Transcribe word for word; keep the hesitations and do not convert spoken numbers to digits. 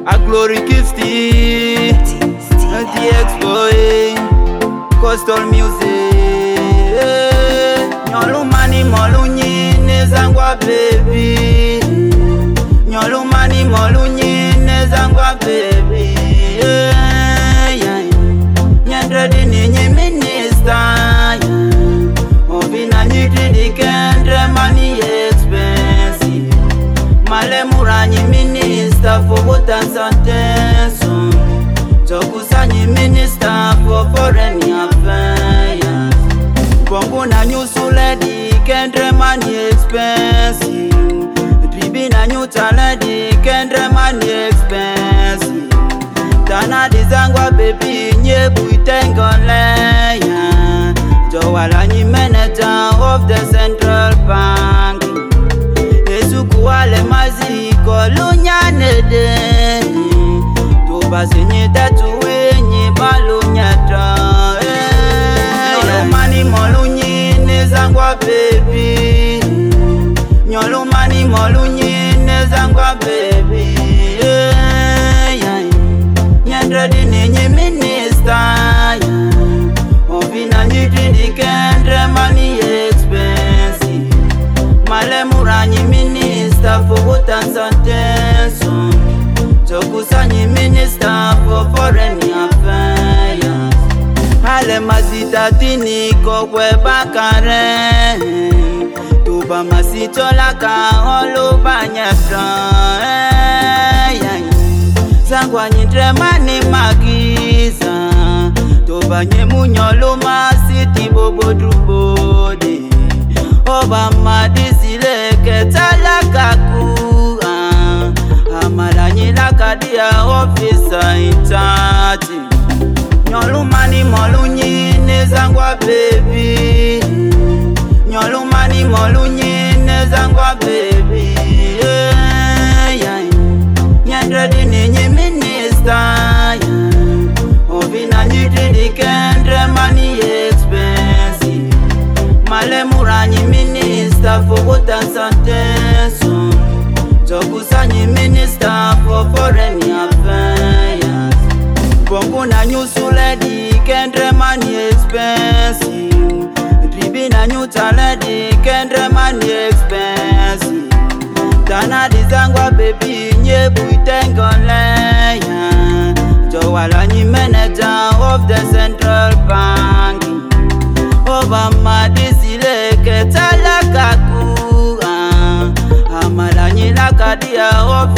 A glory gifty, the ex-boy, coastal music. Nyolu mani molu nyine zangwa baby. Nyolu mani molu nyine zangwa baby. Nyandre di ninyi minister. Ovina nyitri di kendre money expensive. Male muranyi minister for vote and sentence. Jokusanyi minister for foreign affairs. Bongo na nyusu lady kendre money expensive. Dribi na nyuta lady kendre money expensive. Tana dizangwa baby nyebu itengoleya. Jowalanyi manager of the central bank. Esukuwale maziko lunyanede. Tubasinyi tatuwenyi balunyata. Nyolu mani molu nyine zangwa baby. Nyolu mani molu nyine zangwa baby. Nyandre di ninyi minister. Ovina nyitri di kendre money expensive. Male muranyi minister for vote and sentence. Jokusanyi minister for foreign affairs. Hale mazita tini kokwe bakare. Tuba masito laka olu banyatra. Zangwa nyindre mani magiza. Tuba nye munyolo masiti bobo drubode. Oba madisile ketala kaku. Amalanyi lakadia officer in charge. Nyolu mani molu nyine zangwa baby. Nyolu mani molu nyine zangwa baby. Nyandre di ninyi minister. Ovina nyitri di kendre money expensive. Male muranyi minister for vote and sentence. Jokusanyi minister for foreign affairs. Bongo na nyusu lady kendre money expensive. Dribi na nyuta lady kendre money expensive. Tana dizangwa baby nyebu itengoleya. Jowalanyi manager of the central bank. Oba madisile ketala kaku. Amalanyi lakadia of